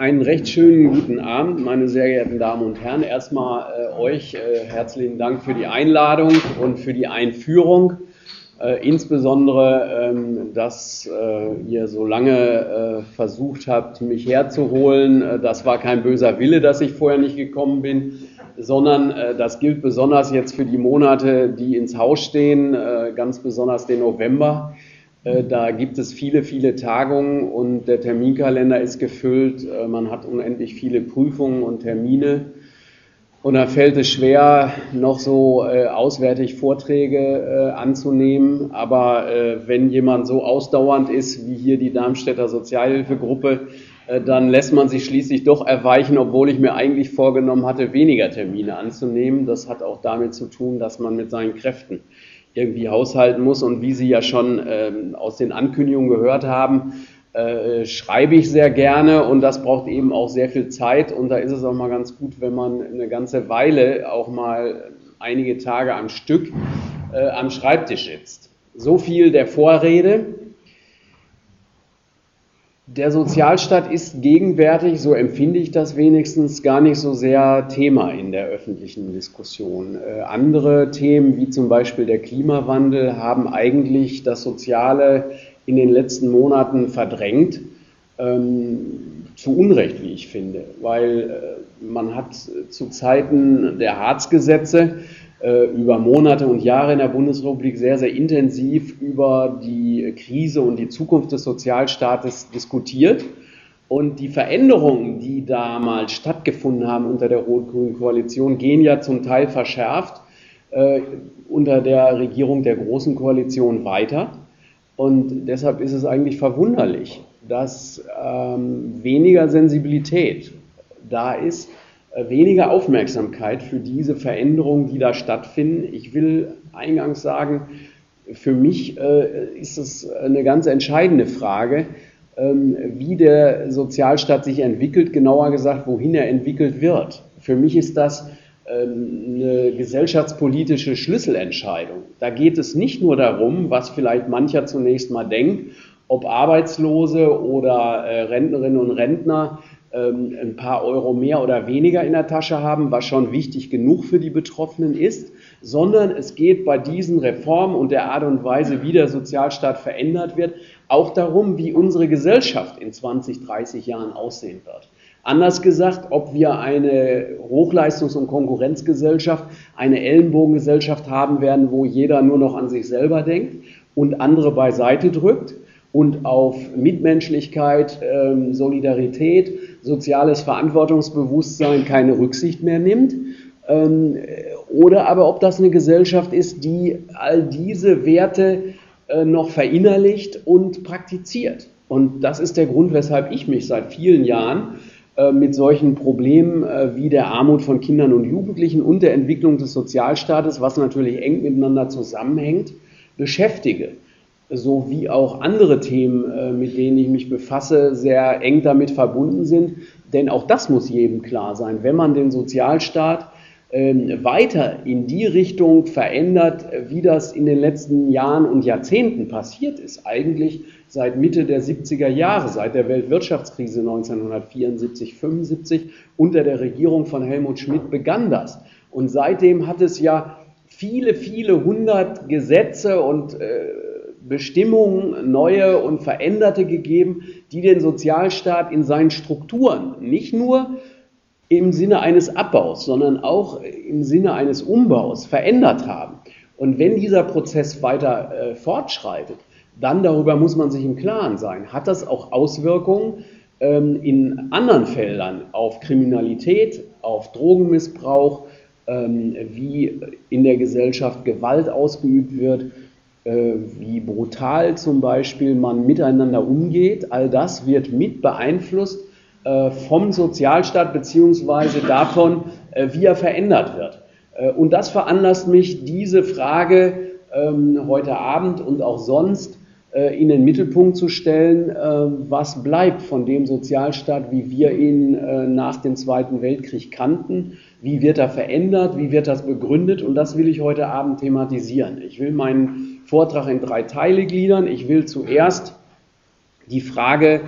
Einen recht schönen guten Abend, meine sehr geehrten Damen und Herren. Erstmal euch herzlichen Dank für die Einladung und für die Einführung. Insbesondere, dass ihr so lange versucht habt, mich herzuholen. Das war kein böser Wille, dass ich vorher nicht gekommen bin, sondern das gilt besonders jetzt für die Monate, die ins Haus stehen, ganz besonders den November. Da gibt es viele, viele Tagungen und der Terminkalender ist gefüllt. Man hat unendlich viele Prüfungen und Termine. Und da fällt es schwer, noch so auswärtig Vorträge anzunehmen. Aber wenn jemand so ausdauernd ist, wie hier die Darmstädter Sozialhilfegruppe, dann lässt man sich schließlich doch erweichen, obwohl ich mir eigentlich vorgenommen hatte, weniger Termine anzunehmen. Das hat auch damit zu tun, dass man mit seinen Kräften irgendwie haushalten muss. Und wie Sie ja schon aus den Ankündigungen gehört haben, schreibe ich sehr gerne und das braucht eben auch sehr viel Zeit. Und da ist es auch mal ganz gut, wenn man eine ganze Weile, auch mal einige Tage am Stück, am Schreibtisch sitzt. So viel der Vorrede. Der Sozialstaat ist gegenwärtig, so empfinde ich das wenigstens, gar nicht so sehr Thema in der öffentlichen Diskussion. Andere Themen, wie zum Beispiel der Klimawandel, haben eigentlich das Soziale in den letzten Monaten verdrängt, zu Unrecht, wie ich finde, weil man hat zu Zeiten der Hartz-Gesetze über Monate und Jahre in der Bundesrepublik sehr, sehr intensiv über die Krise und die Zukunft des Sozialstaates diskutiert. Und die Veränderungen, die damals stattgefunden haben unter der rot-grünen Koalition, gehen ja zum Teil verschärft unter der Regierung der Großen Koalition weiter. Und deshalb ist es eigentlich verwunderlich, dass weniger Sensibilität da ist, weniger Aufmerksamkeit für diese Veränderungen, die da stattfinden. Ich will eingangs sagen, für mich ist es eine ganz entscheidende Frage, wie der Sozialstaat sich entwickelt, genauer gesagt, wohin er entwickelt wird. Für mich ist das eine gesellschaftspolitische Schlüsselentscheidung. Da geht es nicht nur darum, was vielleicht mancher zunächst mal denkt, ob Arbeitslose oder Rentnerinnen und Rentner ein paar Euro mehr oder weniger in der Tasche haben, was schon wichtig genug für die Betroffenen ist, sondern es geht bei diesen Reformen und der Art und Weise, wie der Sozialstaat verändert wird, auch darum, wie unsere Gesellschaft in 20, 30 Jahren aussehen wird. Anders gesagt, ob wir eine Hochleistungs- und Konkurrenzgesellschaft, eine Ellenbogengesellschaft haben werden, wo jeder nur noch an sich selber denkt und andere beiseite drückt und auf Mitmenschlichkeit, Solidarität, soziales Verantwortungsbewusstsein keine Rücksicht mehr nimmt. Oder aber ob das eine Gesellschaft ist, die all diese Werte noch verinnerlicht und praktiziert. Und das ist der Grund, weshalb ich mich seit vielen Jahren mit solchen Problemen wie der Armut von Kindern und Jugendlichen und der Entwicklung des Sozialstaates, was natürlich eng miteinander zusammenhängt, beschäftige. So wie auch andere Themen, mit denen ich mich befasse, sehr eng damit verbunden sind. Denn auch das muss jedem klar sein, wenn man den Sozialstaat weiter in die Richtung verändert, wie das in den letzten Jahren und Jahrzehnten passiert ist, eigentlich seit Mitte der 70er Jahre, seit der Weltwirtschaftskrise 1974, 75, unter der Regierung von Helmut Schmidt begann das. Und seitdem hat es ja viele, viele hundert Gesetze und Bestimmungen, neue und veränderte gegeben, die den Sozialstaat in seinen Strukturen nicht nur im Sinne eines Abbaus, sondern auch im Sinne eines Umbaus verändert haben. Und wenn dieser Prozess weiter fortschreitet, dann darüber muss man sich im Klaren sein, hat das auch Auswirkungen in anderen Feldern auf Kriminalität, auf Drogenmissbrauch, wie in der Gesellschaft Gewalt ausgeübt wird, wie brutal zum Beispiel man miteinander umgeht. All das wird mit beeinflusst vom Sozialstaat beziehungsweise davon, wie er verändert wird. Und das veranlasst mich, diese Frage heute Abend und auch sonst in den Mittelpunkt zu stellen, was bleibt von dem Sozialstaat, wie wir ihn nach dem Zweiten Weltkrieg kannten, wie wird er verändert, wie wird das begründet, und das will ich heute Abend thematisieren. Ich will meinen Vortrag in 3 Teile gliedern. Ich will zuerst die Frage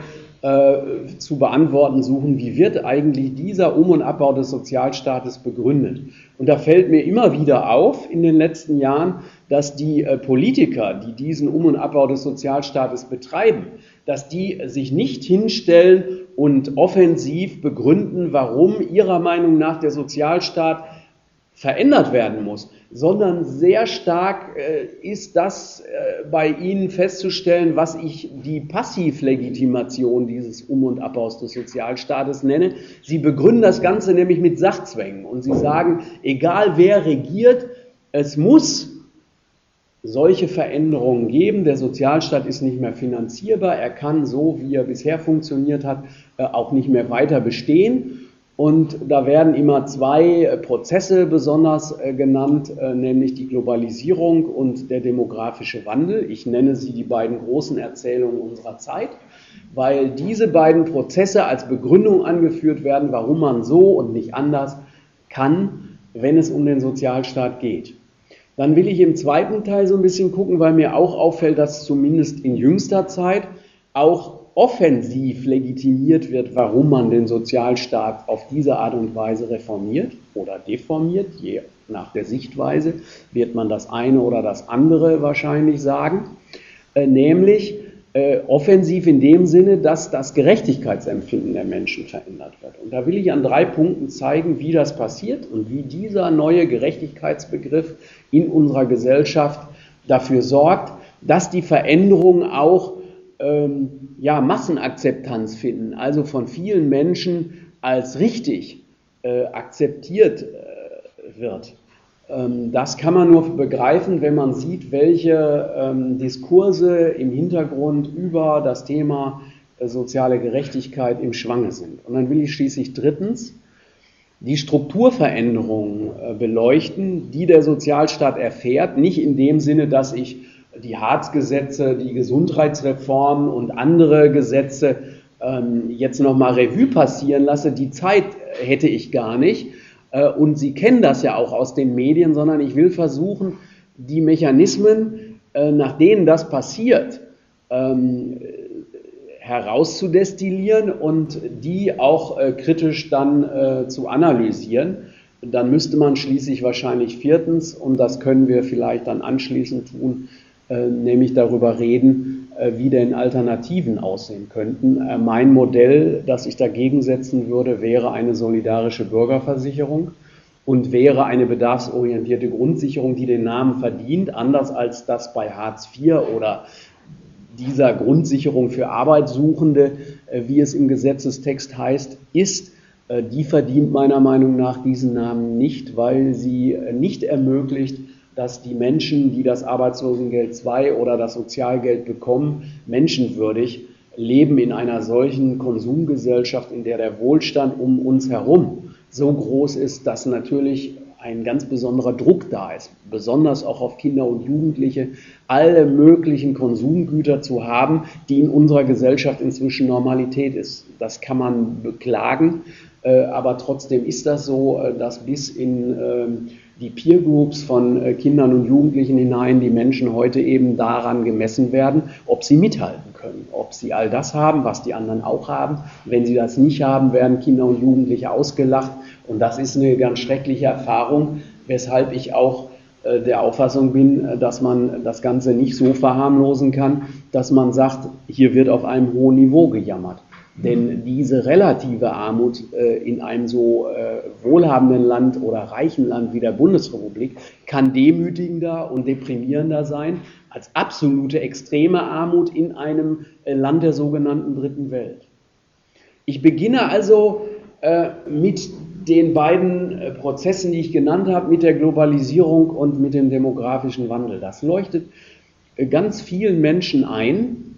zu beantworten suchen, wie wird eigentlich dieser Um- und Abbau des Sozialstaates begründet. Und da fällt mir immer wieder auf in den letzten Jahren, dass die Politiker, die diesen Um- und Abbau des Sozialstaates betreiben, dass die sich nicht hinstellen und offensiv begründen, warum ihrer Meinung nach der Sozialstaat verändert werden muss, sondern sehr stark ist das bei Ihnen festzustellen, was ich die Passivlegitimation dieses Um- und Abbaus des Sozialstaates nenne. Sie begründen das Ganze nämlich mit Sachzwängen und Sie sagen, egal wer regiert, es muss solche Veränderungen geben. Der Sozialstaat ist nicht mehr finanzierbar, er kann so, wie er bisher funktioniert hat, auch nicht mehr weiter bestehen. Und da werden immer zwei Prozesse besonders genannt, nämlich die Globalisierung und der demografische Wandel. Ich nenne sie die beiden großen Erzählungen unserer Zeit, weil diese beiden Prozesse als Begründung angeführt werden, warum man so und nicht anders kann, wenn es um den Sozialstaat geht. Dann will ich im zweiten Teil so ein bisschen gucken, weil mir auch auffällt, dass zumindest in jüngster Zeit auch offensiv legitimiert wird, warum man den Sozialstaat auf diese Art und Weise reformiert oder deformiert. Je nach der Sichtweise wird man das eine oder das andere wahrscheinlich sagen. Nämlich offensiv in dem Sinne, dass das Gerechtigkeitsempfinden der Menschen verändert wird. Und da will ich an 3 Punkten zeigen, wie das passiert und wie dieser neue Gerechtigkeitsbegriff in unserer Gesellschaft dafür sorgt, dass die Veränderungen auch Massenakzeptanz finden, also von vielen Menschen als richtig akzeptiert wird. Das kann man nur begreifen, wenn man sieht, welche Diskurse im Hintergrund über das Thema soziale Gerechtigkeit im Schwange sind. Und dann will ich schließlich drittens die Strukturveränderungen beleuchten, die der Sozialstaat erfährt, nicht in dem Sinne, dass ich die Hartz-Gesetze, die Gesundheitsreform und andere Gesetze jetzt nochmal Revue passieren lasse. Die Zeit hätte ich gar nicht. Und Sie kennen das ja auch aus den Medien, sondern ich will versuchen, die Mechanismen, nach denen das passiert, herauszudestillieren und die auch kritisch dann zu analysieren. Dann müsste man schließlich wahrscheinlich viertens, und das können wir vielleicht dann anschließend tun, nämlich darüber reden, wie denn Alternativen aussehen könnten. Mein Modell, das ich dagegen setzen würde, wäre eine solidarische Bürgerversicherung und wäre eine bedarfsorientierte Grundsicherung, die den Namen verdient, anders als das bei Hartz IV oder dieser Grundsicherung für Arbeitssuchende, wie es im Gesetzestext heißt, ist. Die verdient meiner Meinung nach diesen Namen nicht, weil sie nicht ermöglicht, dass die Menschen, die das Arbeitslosengeld II oder das Sozialgeld bekommen, menschenwürdig leben in einer solchen Konsumgesellschaft, in der der Wohlstand um uns herum so groß ist, dass natürlich ein ganz besonderer Druck da ist, besonders auch auf Kinder und Jugendliche, alle möglichen Konsumgüter zu haben, die in unserer Gesellschaft inzwischen Normalität ist. Das kann man beklagen, aber trotzdem ist das so, dass bis in die Peer Groups von Kindern und Jugendlichen hinein die Menschen heute eben daran gemessen werden, ob sie mithalten können, ob sie all das haben, was die anderen auch haben. Wenn sie das nicht haben, werden Kinder und Jugendliche ausgelacht und das ist eine ganz schreckliche Erfahrung, weshalb ich auch der Auffassung bin, dass man das Ganze nicht so verharmlosen kann, dass man sagt, hier wird auf einem hohen Niveau gejammert. Denn diese relative Armut in einem so wohlhabenden Land oder reichen Land wie der Bundesrepublik kann demütigender und deprimierender sein als absolute extreme Armut in einem Land der sogenannten Dritten Welt. Ich beginne also mit den beiden Prozessen, die ich genannt habe, mit der Globalisierung und mit dem demografischen Wandel. Das leuchtet ganz vielen Menschen ein,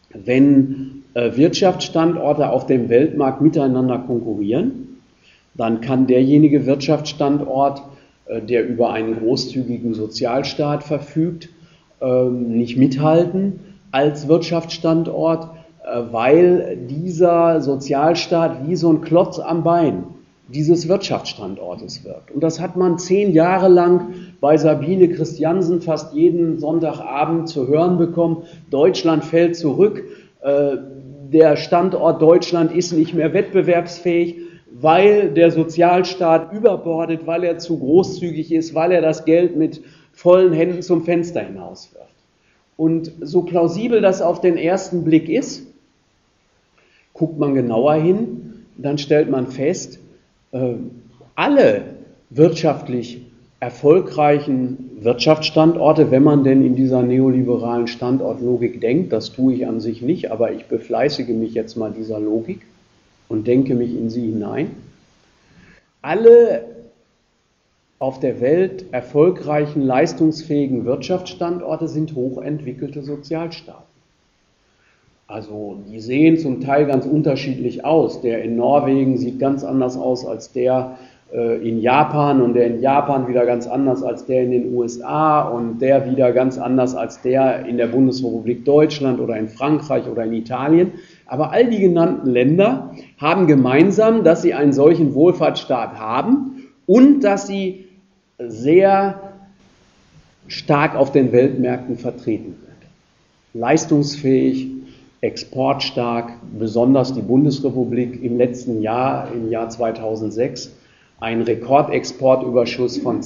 wenn Wirtschaftsstandorte auf dem Weltmarkt miteinander konkurrieren, dann kann derjenige Wirtschaftsstandort, der über einen großzügigen Sozialstaat verfügt, nicht mithalten als Wirtschaftsstandort, weil dieser Sozialstaat wie so ein Klotz am Bein dieses Wirtschaftsstandortes wirkt. Und das hat man 10 Jahre lang bei Sabine Christiansen fast jeden Sonntagabend zu hören bekommen. Deutschland fällt zurück. der Standort Deutschland ist nicht mehr wettbewerbsfähig, weil der Sozialstaat überbordet, weil er zu großzügig ist, weil er das Geld mit vollen Händen zum Fenster hinauswirft. Und so plausibel das auf den ersten Blick ist, guckt man genauer hin, dann stellt man fest, alle wirtschaftlich erfolgreichen Wirtschaftsstandorte, wenn man denn in dieser neoliberalen Standortlogik denkt, das tue ich an sich nicht, aber ich befleißige mich jetzt mal dieser Logik und denke mich in sie hinein. Alle auf der Welt erfolgreichen, leistungsfähigen Wirtschaftsstandorte sind hochentwickelte Sozialstaaten. Also die sehen zum Teil ganz unterschiedlich aus. Der in Norwegen sieht ganz anders aus als der in Japan und der in Japan wieder ganz anders als der in den USA und der wieder ganz anders als der in der Bundesrepublik Deutschland oder in Frankreich oder in Italien. Aber all die genannten Länder haben gemeinsam, dass sie einen solchen Wohlfahrtsstaat haben und dass sie sehr stark auf den Weltmärkten vertreten sind. Leistungsfähig, exportstark, besonders die Bundesrepublik im letzten Jahr, im Jahr 2006, ein Rekordexportüberschuss von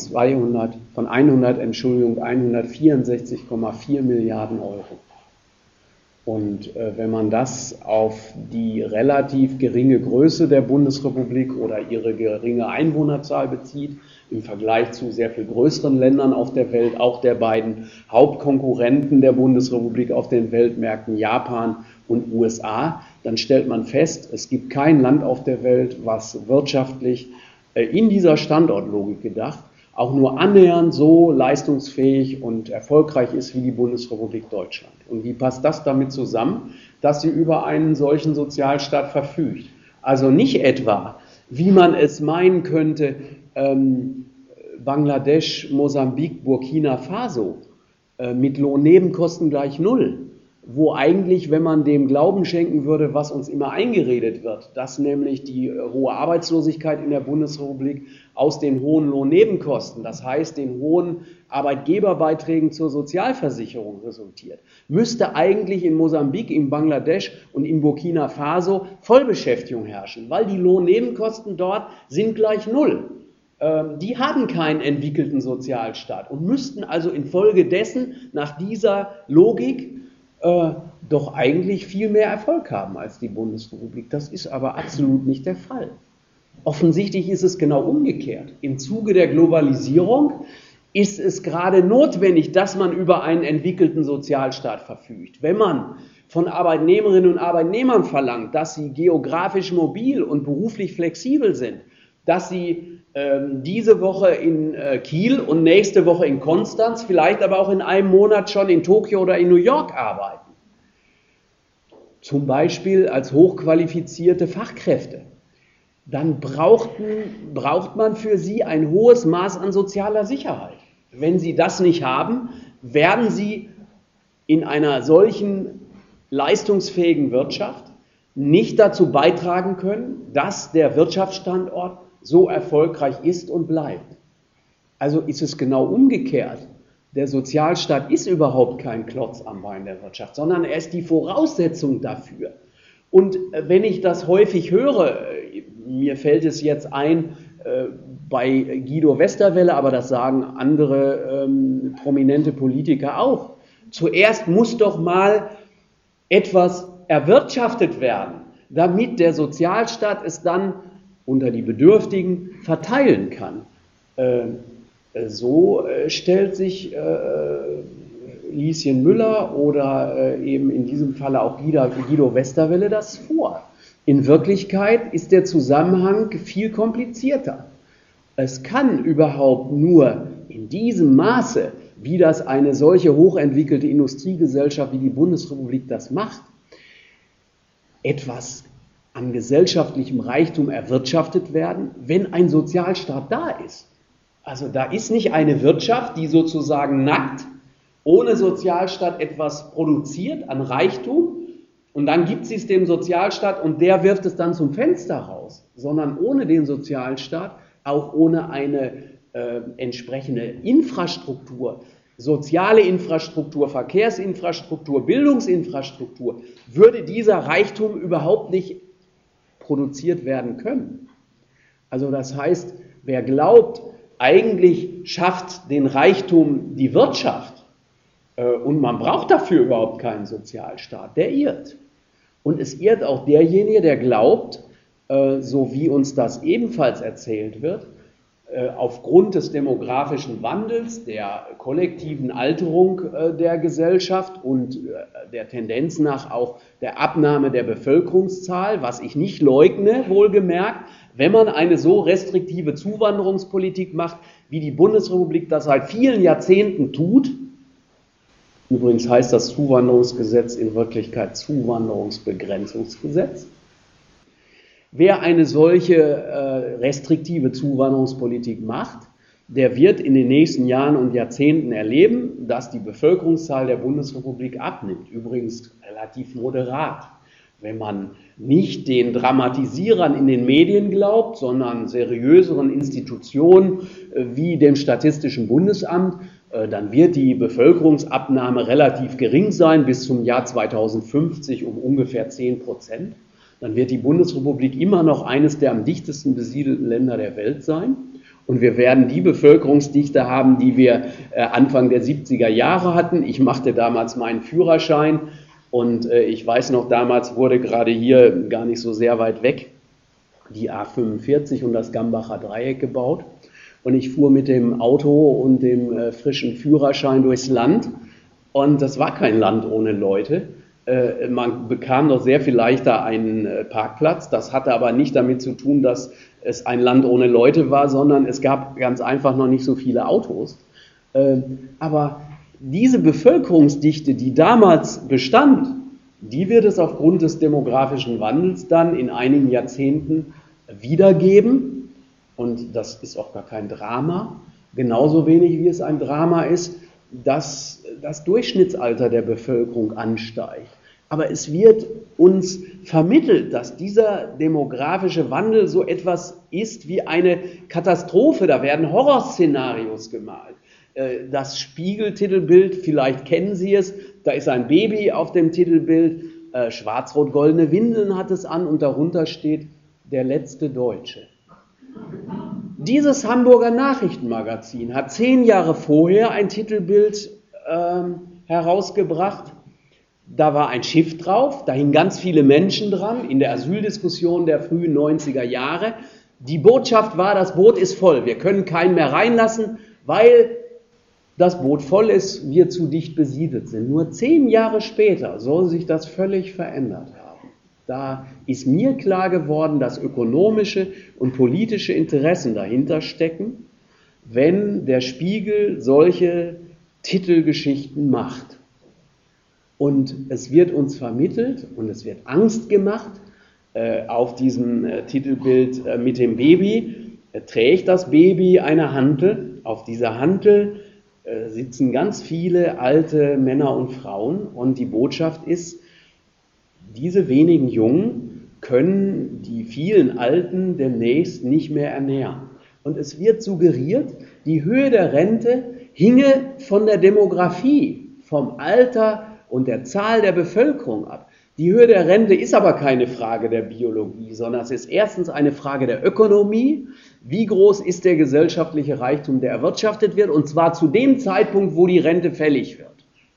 164,4 Milliarden Euro. Und wenn man das auf die relativ geringe Größe der Bundesrepublik oder ihre geringe Einwohnerzahl bezieht, im Vergleich zu sehr viel größeren Ländern auf der Welt, auch der beiden Hauptkonkurrenten der Bundesrepublik auf den Weltmärkten, Japan und USA, dann stellt man fest, es gibt kein Land auf der Welt, was wirtschaftlich in dieser Standortlogik gedacht auch nur annähernd so leistungsfähig und erfolgreich ist wie die Bundesrepublik Deutschland. Und wie passt das damit zusammen, dass sie über einen solchen Sozialstaat verfügt? Also nicht etwa, wie man es meinen könnte, Bangladesch, Mosambik, Burkina Faso mit Lohnnebenkosten gleich null, wo eigentlich, wenn man dem Glauben schenken würde, was uns immer eingeredet wird, dass nämlich die hohe Arbeitslosigkeit in der Bundesrepublik aus den hohen Lohnnebenkosten, das heißt den hohen Arbeitgeberbeiträgen zur Sozialversicherung resultiert, müsste eigentlich in Mosambik, in Bangladesch und in Burkina Faso Vollbeschäftigung herrschen, weil die Lohnnebenkosten dort sind gleich null. Die haben keinen entwickelten Sozialstaat und müssten also infolgedessen nach dieser Logik doch eigentlich viel mehr Erfolg haben als die Bundesrepublik. Das ist aber absolut nicht der Fall. Offensichtlich ist es genau umgekehrt. Im Zuge der Globalisierung ist es gerade notwendig, dass man über einen entwickelten Sozialstaat verfügt. Wenn man von Arbeitnehmerinnen und Arbeitnehmern verlangt, dass sie geografisch mobil und beruflich flexibel sind, dass sie diese Woche in Kiel und nächste Woche in Konstanz, vielleicht aber auch in einem Monat schon in Tokio oder in New York arbeiten. Zum Beispiel als hochqualifizierte Fachkräfte. Dann braucht man für sie ein hohes Maß an sozialer Sicherheit. Wenn sie das nicht haben, werden sie in einer solchen leistungsfähigen Wirtschaft nicht dazu beitragen können, dass der Wirtschaftsstandort so erfolgreich ist und bleibt. Also ist es genau umgekehrt. Der Sozialstaat ist überhaupt kein Klotz am Bein der Wirtschaft, sondern er ist die Voraussetzung dafür. Und wenn ich das häufig höre, mir fällt es jetzt ein bei Guido Westerwelle, aber das sagen andere prominente Politiker auch, zuerst muss doch mal etwas erwirtschaftet werden, damit der Sozialstaat es dann unter die Bedürftigen verteilen kann. So stellt sich Lieschen Müller oder eben in diesem Falle auch Guido Westerwelle das vor. In Wirklichkeit ist der Zusammenhang viel komplizierter. Es kann überhaupt nur in diesem Maße, wie das eine solche hochentwickelte Industriegesellschaft wie die Bundesrepublik das macht, etwas an gesellschaftlichem Reichtum erwirtschaftet werden, wenn ein Sozialstaat da ist. Also da ist nicht eine Wirtschaft, die sozusagen nackt, ohne Sozialstaat etwas produziert an Reichtum und dann gibt sie es dem Sozialstaat und der wirft es dann zum Fenster raus, sondern ohne den Sozialstaat, auch ohne eine entsprechende Infrastruktur, soziale Infrastruktur, Verkehrsinfrastruktur, Bildungsinfrastruktur, würde dieser Reichtum überhaupt nicht produziert werden können. Also das heißt, wer glaubt, eigentlich schafft den Reichtum die Wirtschaft und man braucht dafür überhaupt keinen Sozialstaat, der irrt. Und es irrt auch derjenige, der glaubt, so wie uns das ebenfalls erzählt wird, aufgrund des demografischen Wandels, der kollektiven Alterung der Gesellschaft und der Tendenz nach auch der Abnahme der Bevölkerungszahl, was ich nicht leugne, wohlgemerkt, wenn man eine so restriktive Zuwanderungspolitik macht, wie die Bundesrepublik das seit vielen Jahrzehnten tut. Übrigens heißt das Zuwanderungsgesetz in Wirklichkeit Zuwanderungsbegrenzungsgesetz. Wer eine solche restriktive Zuwanderungspolitik macht, der wird in den nächsten Jahren und Jahrzehnten erleben, dass die Bevölkerungszahl der Bundesrepublik abnimmt. Übrigens relativ moderat. Wenn man nicht den Dramatisierern in den Medien glaubt, sondern seriöseren Institutionen wie dem Statistischen Bundesamt, dann wird die Bevölkerungsabnahme relativ gering sein, bis zum Jahr 2050 um ungefähr 10%. Dann wird die Bundesrepublik immer noch eines der am dichtesten besiedelten Länder der Welt sein. Und wir werden die Bevölkerungsdichte haben, die wir Anfang der 70er Jahre hatten. Ich machte damals meinen Führerschein und ich weiß noch, damals wurde gerade hier gar nicht so sehr weit weg die A45 und das Gambacher Dreieck gebaut. Und ich fuhr mit dem Auto und dem frischen Führerschein durchs Land und das war kein Land ohne Leute. Man bekam noch sehr viel leichter einen Parkplatz. Das hatte aber nicht damit zu tun, dass es ein Land ohne Leute war, sondern es gab ganz einfach noch nicht so viele Autos. Aber diese Bevölkerungsdichte, die damals bestand, die wird es aufgrund des demografischen Wandels dann in einigen Jahrzehnten wiedergeben. Und das ist auch gar kein Drama. Genauso wenig wie es ein Drama ist, dass das Durchschnittsalter der Bevölkerung ansteigt. Aber es wird uns vermittelt, dass dieser demografische Wandel so etwas ist wie eine Katastrophe. Da werden Horrorszenarios gemalt. Das Spiegel-Titelbild, vielleicht kennen Sie es, da ist ein Baby auf dem Titelbild, schwarz-rot-goldene Windeln hat es an und darunter steht, der letzte Deutsche. Dieses Hamburger Nachrichtenmagazin hat 10 Jahre vorher ein Titelbild herausgebracht. Da war ein Schiff drauf, da hingen ganz viele Menschen dran, in der Asyldiskussion der frühen 90er Jahre. Die Botschaft war, das Boot ist voll, wir können keinen mehr reinlassen, weil das Boot voll ist, wir zu dicht besiedelt sind. Nur 10 Jahre später soll sich das völlig verändert haben. Da ist mir klar geworden, dass ökonomische und politische Interessen dahinter stecken, wenn der Spiegel solche Titelgeschichten macht. Und es wird uns vermittelt und es wird Angst gemacht. Auf diesem Titelbild mit dem Baby trägt das Baby eine Hantel. Auf dieser Hantel sitzen ganz viele alte Männer und Frauen. Und die Botschaft ist, diese wenigen Jungen können die vielen Alten demnächst nicht mehr ernähren. Und es wird suggeriert, die Höhe der Rente hinge von der Demografie, vom Alter und der Zahl der Bevölkerung ab. Die Höhe der Rente ist aber keine Frage der Biologie, sondern es ist erstens eine Frage der Ökonomie. Wie groß ist der gesellschaftliche Reichtum, der erwirtschaftet wird, und zwar zu dem Zeitpunkt, wo die Rente fällig wird.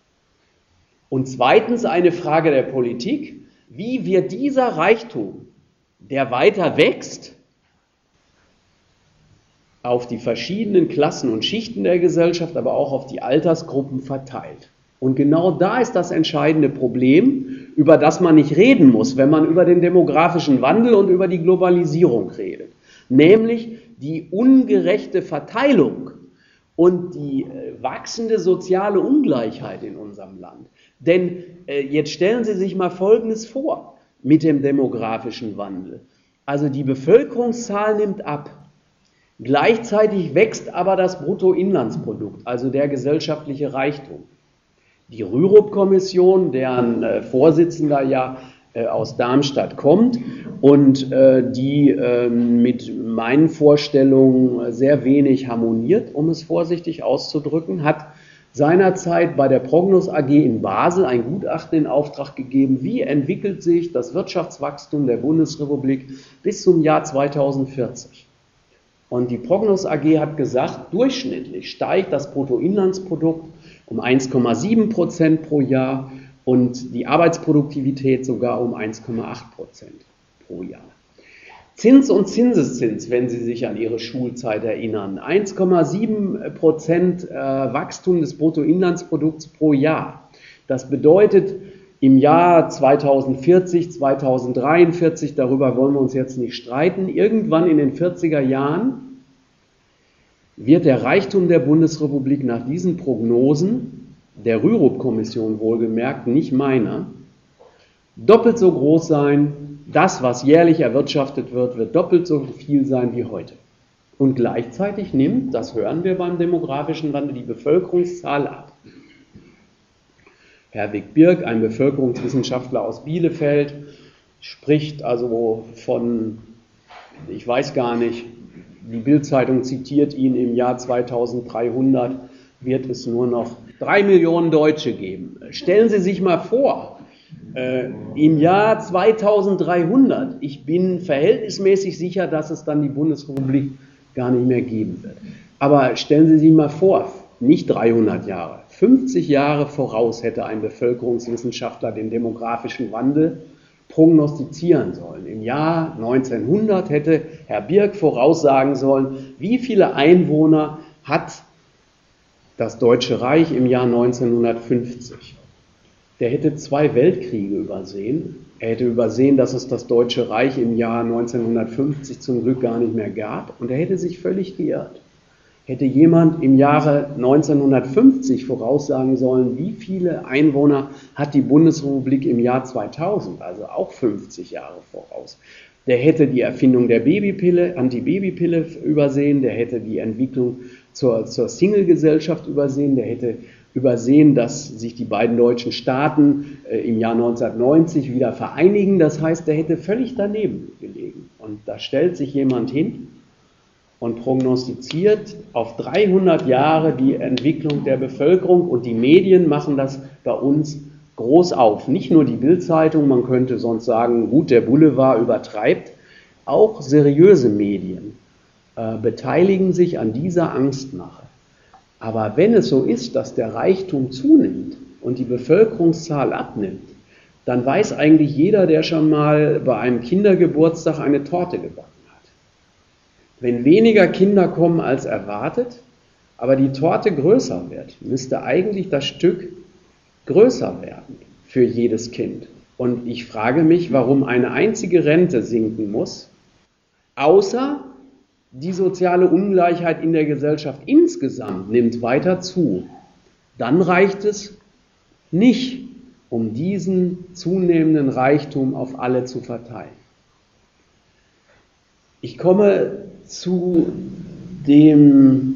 Und zweitens eine Frage der Politik. Wie wird dieser Reichtum, der weiter wächst, auf die verschiedenen Klassen und Schichten der Gesellschaft, aber auch auf die Altersgruppen verteilt? Und genau da ist das entscheidende Problem, über das man nicht reden muss, wenn man über den demografischen Wandel und über die Globalisierung redet. Nämlich die ungerechte Verteilung und die wachsende soziale Ungleichheit in unserem Land. Denn jetzt stellen Sie sich mal Folgendes vor mit dem demografischen Wandel. Also die Bevölkerungszahl nimmt ab. Gleichzeitig wächst aber das Bruttoinlandsprodukt, also der gesellschaftliche Reichtum. Die Rürup-Kommission, deren Vorsitzender ja aus Darmstadt kommt und die mit meinen Vorstellungen sehr wenig harmoniert, um es vorsichtig auszudrücken, hat seinerzeit bei der Prognos AG in Basel ein Gutachten in Auftrag gegeben, wie entwickelt sich das Wirtschaftswachstum der Bundesrepublik bis zum Jahr 2040. Und die Prognos AG hat gesagt, durchschnittlich steigt das Bruttoinlandsprodukt um 1,7% pro Jahr und die Arbeitsproduktivität sogar um 1,8% pro Jahr. Zins und Zinseszins, wenn Sie sich an Ihre Schulzeit erinnern, 1,7% Wachstum des Bruttoinlandsprodukts pro Jahr. Das bedeutet, im Jahr 2040, 2043, darüber wollen wir uns jetzt nicht streiten, irgendwann in den 40er Jahren wird der Reichtum der Bundesrepublik nach diesen Prognosen, der Rürup-Kommission wohlgemerkt, nicht meiner, doppelt so groß sein. Das, was jährlich erwirtschaftet wird, wird doppelt so viel sein wie heute. Und gleichzeitig nimmt, das hören wir beim demografischen Wandel, die Bevölkerungszahl ab. Herwig Birk, ein Bevölkerungswissenschaftler aus Bielefeld, spricht also von, ich weiß gar nicht, die Bild-Zeitung zitiert ihn, im Jahr 2300 wird es nur noch 3 Millionen Deutsche geben. Stellen Sie sich mal vor, im Jahr 2300, ich bin verhältnismäßig sicher, dass es dann die Bundesrepublik gar nicht mehr geben wird. Aber stellen Sie sich mal vor, nicht 300 Jahre, 50 Jahre voraus hätte ein Bevölkerungswissenschaftler den demografischen Wandel prognostizieren sollen. Im Jahr 1900 hätte Herr Birk voraussagen sollen, wie viele Einwohner hat das Deutsche Reich im Jahr 1950. Der hätte 2 Weltkriege übersehen. Er hätte übersehen, dass es das Deutsche Reich im Jahr 1950 zum Glück gar nicht mehr gab. Und er hätte sich völlig geirrt. Hätte jemand im Jahre 1950 voraussagen sollen, wie viele Einwohner hat die Bundesrepublik im Jahr 2000, also auch 50 Jahre voraus. Der hätte die Erfindung der Babypille, Antibabypille übersehen, der hätte die Entwicklung zur Single-Gesellschaft übersehen, der hätte übersehen, dass sich die beiden deutschen Staaten im Jahr 1990 wieder vereinigen. Das heißt, der hätte völlig daneben gelegen. Und da stellt sich jemand hin und prognostiziert auf 300 Jahre die Entwicklung der Bevölkerung. Und die Medien machen das bei uns groß auf. Nicht nur die Bild-Zeitung, man könnte sonst sagen, gut, der Boulevard übertreibt. Auch seriöse Medien beteiligen sich an dieser Angstmache. Aber wenn es so ist, dass der Reichtum zunimmt und die Bevölkerungszahl abnimmt, dann weiß eigentlich jeder, der schon mal bei einem Kindergeburtstag eine Torte gebacken hat. Wenn weniger Kinder kommen als erwartet, aber die Torte größer wird, müsste eigentlich das Stück größer werden für jedes Kind. Und ich frage mich, warum eine einzige Rente sinken muss, außer die soziale Ungleichheit in der Gesellschaft insgesamt nimmt weiter zu. Dann reicht es nicht, um diesen zunehmenden Reichtum auf alle zu verteilen. Ich komme zu dem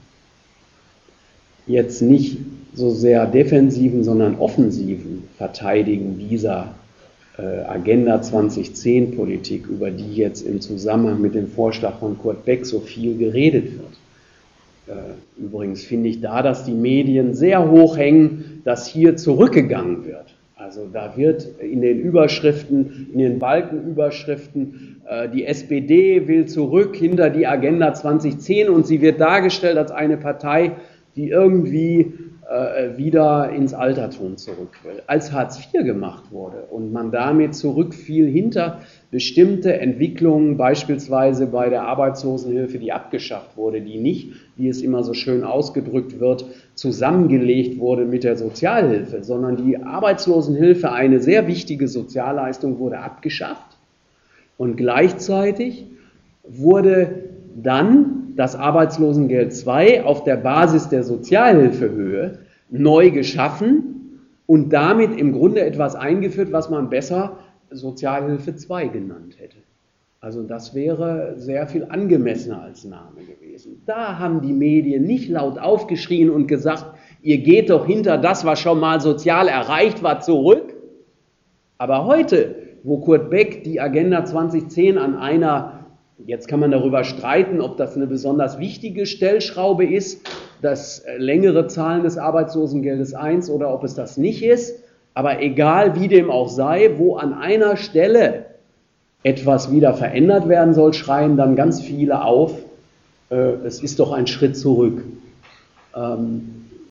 jetzt nicht so sehr defensiven, sondern offensiven Verteidigen dieser Agenda 2010-Politik, über die jetzt im Zusammenhang mit dem Vorschlag von Kurt Beck so viel geredet wird. Übrigens finde ich da, dass die Medien sehr hoch hängen, dass hier zurückgegangen wird. Also da wird in den Überschriften, in den Balkenüberschriften, die SPD will zurück hinter die Agenda 2010 und sie wird dargestellt als eine Partei, die irgendwie wieder ins Altertum zurück will. Als Hartz IV gemacht wurde und man damit zurückfiel hinter bestimmte Entwicklungen, beispielsweise bei der Arbeitslosenhilfe, die abgeschafft wurde, die nicht, wie es immer so schön ausgedrückt wird, zusammengelegt wurde mit der Sozialhilfe, sondern die Arbeitslosenhilfe, eine sehr wichtige Sozialleistung, wurde abgeschafft und gleichzeitig wurde dann das Arbeitslosengeld II auf der Basis der Sozialhilfehöhe neu geschaffen und damit im Grunde etwas eingeführt, was man besser Sozialhilfe II genannt hätte. Also das wäre sehr viel angemessener als Name gewesen. Da haben die Medien nicht laut aufgeschrien und gesagt, ihr geht doch hinter das, was schon mal sozial erreicht war, zurück. Aber heute, wo Kurt Beck die Agenda 2010 an einer Jetzt kann man darüber streiten, ob das eine besonders wichtige Stellschraube ist, das längere Zahlen des Arbeitslosengeldes 1 oder ob es das nicht ist. Aber egal wie dem auch sei, wo an einer Stelle etwas wieder verändert werden soll, schreien dann ganz viele auf, es ist doch ein Schritt zurück.